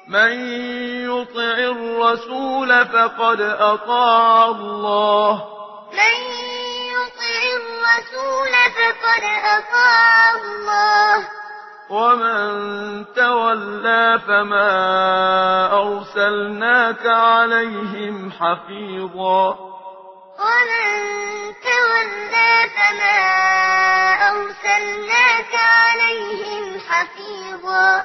من يطع الرسول فقد أطاع الله من يطع الرسول فقد أطاع الله ومن تولى فما أرسلناك عليهم حفيظا ومن تولى فما أرسلناك عليهم حفيظا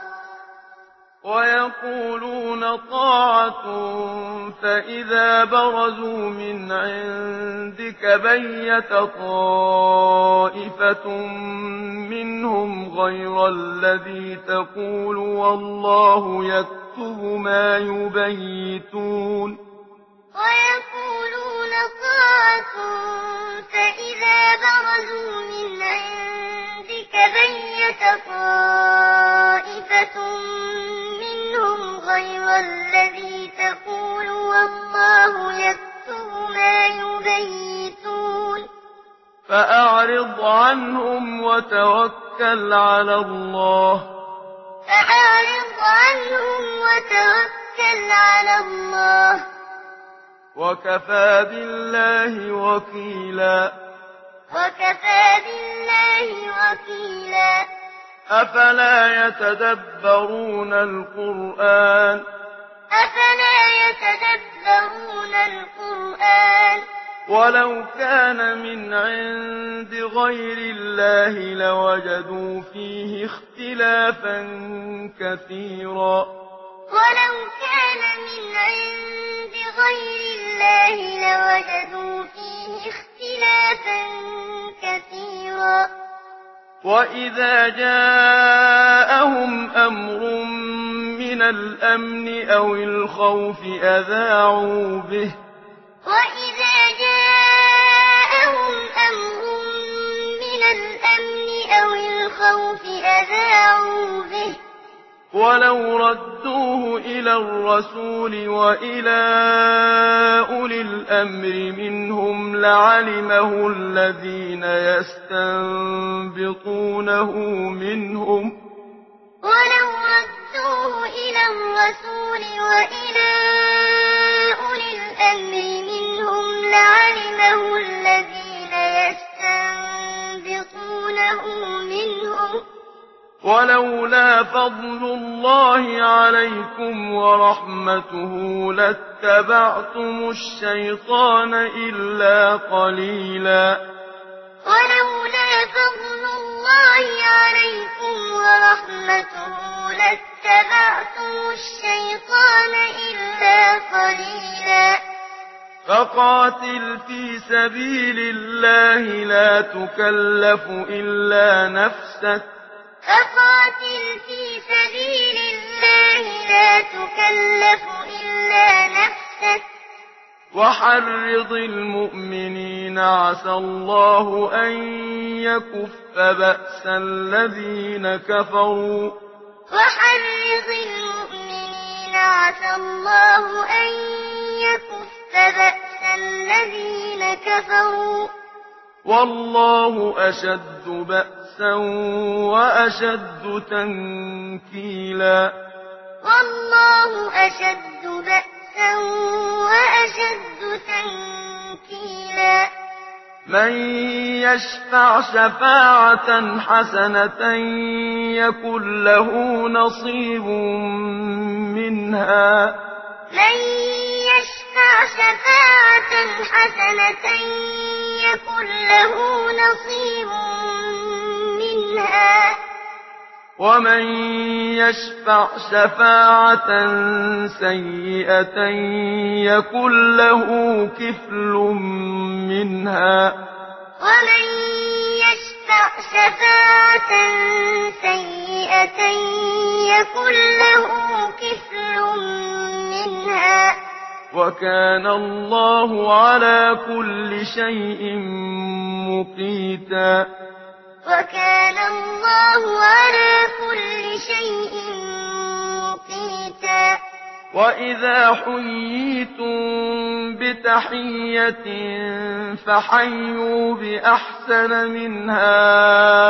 ويقولون طاعة فإذا برزوا من عندك بيت طائفة منهم غير الذي تقول والله يكتب ما يبيتون ويقولون طاعة فإذا برزوا من عندك بيت طائفة منهم غير الذي تقول والله يكتب ما يبيتون فأعرض عنهم وتوكل على الله فأعرض عنهم وتوكل على الله وكفى بالله وكيلا وكفى بالله وكيلا أفلا يتدبرون القرآن أفلا يتدبرون القرآن ولو كان من عند غير الله لوجدوا فيه اختلافا كثيرا ولو كان من عند غير الله لوجدوا فيه اختلافا كثيرا وإذا جاءهم أمر من الأمن أو الخوف أذاعوا به وإذا جاءهم أمر من الأمن أو الخوف أذاعوا به ولو ردوه إلى الرسول وإلى أولي الأمر منهم لعلمه الذين يستنبطونه منهم ولو ردوه إلى الرسول وإلى أولي الأمر منهم لعلمه الذين يستنبطونه منهم ولولا فضل الله عليكم ورحمته لاتبعتم الشيطان إلا قليلا ولولا فضل الله عليكم ورحمته لاتبعتم الشيطان إلا قليلا فقاتل في سبيل الله لا تكلف إلا نفسك فقاتل في سبيل الله لا تكلف إلا نفسك وحرض المؤمنين عسى الله أن يكف بأس الذين كفروا وحرض المؤمنين عسى الله أن يكف بأس الذين كفروا والله أشد بأسا وأشد تنكيلا والله أشد بأسا وأشد تنكيلا من يشفع شفاعة حسنة يكن له نصيب منها من يشفع شفاعة حسنة يكن له نصيب منها ومن يشفع شفاعة سيئة يكن له كفل منها ومن يشفع شفاعة سيئة يكن له كفل منها وكان الله على كل شيء مقيتا وكان الله على كل شيء مقيتا وإذا حييتم بتحية فحيوا بأحسن منها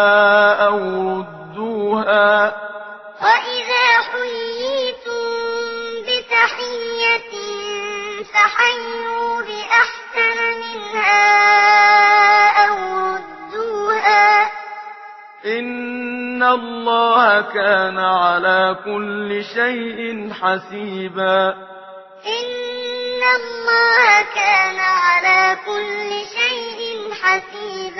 أو ردوها وإذا حييتم الله كان على كل شيء حسيبا إن الله كان على كل شيء حسيبا